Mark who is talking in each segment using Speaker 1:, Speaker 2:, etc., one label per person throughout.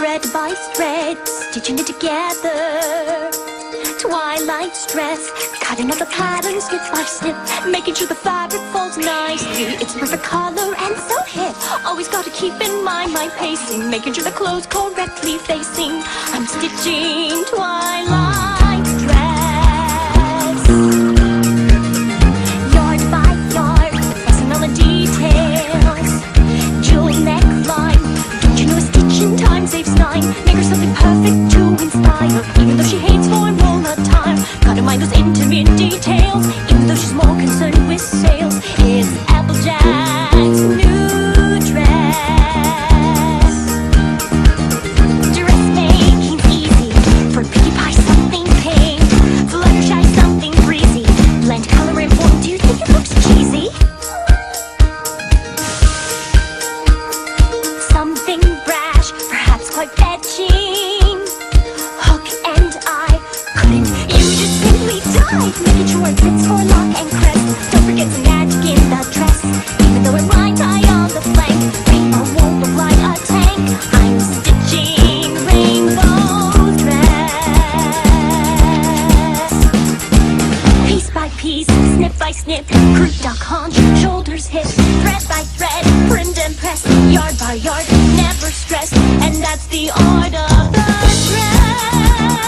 Speaker 1: thread by thread, stitching it together. Twilight stress, cutting out the pattern snip by snip, making sure the fabric folds nicely. It's perfect color and so hip. Always gotta keep in mind my pacing, making sure the clothes correctly facing. I'm stitching twilight dress, yard by yard, pressing on the details. Jewel neckline, don't you know a stitch in time saves 9? Make her something perfect to inspire, even though she hates form all the time. Gotta mind those intimate details, even though she's more concerned with sales. It's Applejack's new dress. Dressmaking's easy, for Pinkie Pie something pink, Fluttershy something breezy, blend color and form. Do you think it looks cheesy? Something brash, perhaps quite fetching, hook and eye, couldn't you just simply dive? Making sure it fits for lock and crest. Don't forget the magic in the dress, even though it might tie on the flank. Paper won't look like a tank. I'm stitching rainbow dress, piece by piece, snip by snip, croup, duck, haunch, shoulders, hips, thread by thread, print and press, yard by yard, never stress, and that's the art of the dress.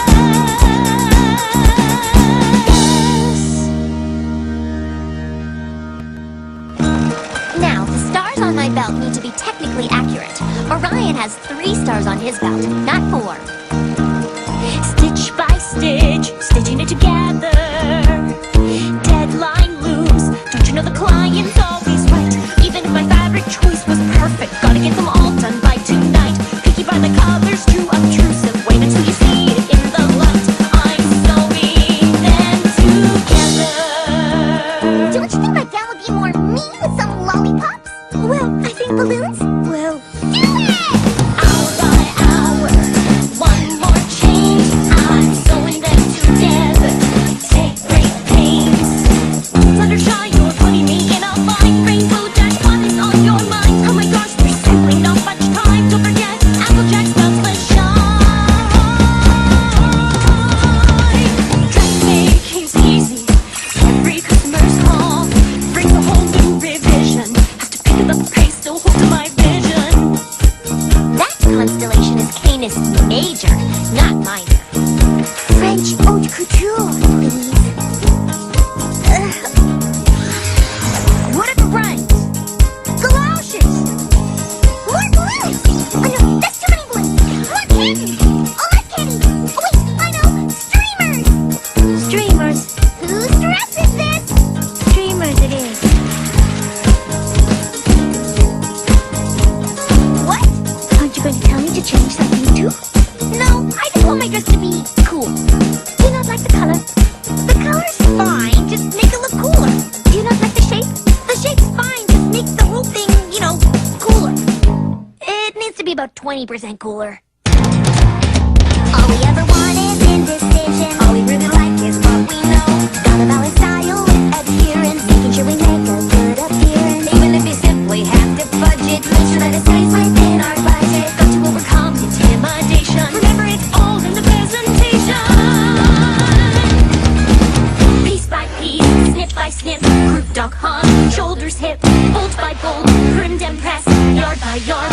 Speaker 1: Now, the stars on my belt need to be technically accurate. Orion has 3 stars on his belt, not 4. Stitch by stitch, stitching it together. Deadline looms, don't you know the client's always right? Even if my fabric choice was perfect, gotta get them all done by tonight. Picky by the colors, too obtrusive. Wait until you see it in the light. I'm sewing them together.
Speaker 2: Don't you think my gown would be more me with some lollipops? Well, I think balloons will do it!
Speaker 1: Hour by hour, one more change. I'm sewing them together. Take great pains. Fluttershy, you're putting me in a bind. Rainbow Dash, what is on your mind? Oh my gosh, there's simply not much time. Don't forget, Applejack's beltless shine. Dressmaking's easy. Every customer's call brings a whole new revision. Have to pick up the pace, still hold to my vision.
Speaker 2: That constellation is Canis Major, not minor. French haute couture, please.
Speaker 1: What if it rhymes?
Speaker 2: Galoshes! More balloons! Oh no, that's too many balloons! More candy! Oh, less candy! Oh wait, I know! Streamers!
Speaker 1: Streamers.
Speaker 2: Whose dress is this?
Speaker 1: Streamers it is.
Speaker 2: What?
Speaker 1: Aren't you going to tell me to change something too?
Speaker 2: No, I just want my dress to be cool.
Speaker 1: Do you not like the color?
Speaker 2: The color's fine, just make it look cooler.
Speaker 1: Do you not like the shape?
Speaker 2: The shape's fine, just make the whole thing, you know, cooler.
Speaker 1: It needs to be about 20% cooler.
Speaker 2: All we ever want is indecision. All we really like is what we know. Gotta balance style with adherence, making sure we make a good appearance. Even if you simply have to budget, make sure that it stays within our budget.
Speaker 1: Got to overcome intimidation. Remember, it's all in the presentation. Piece by piece, snip by snip, group, dog, hunt, shoulders, hip, fold by fold, trimmed and pressed, yard by yard.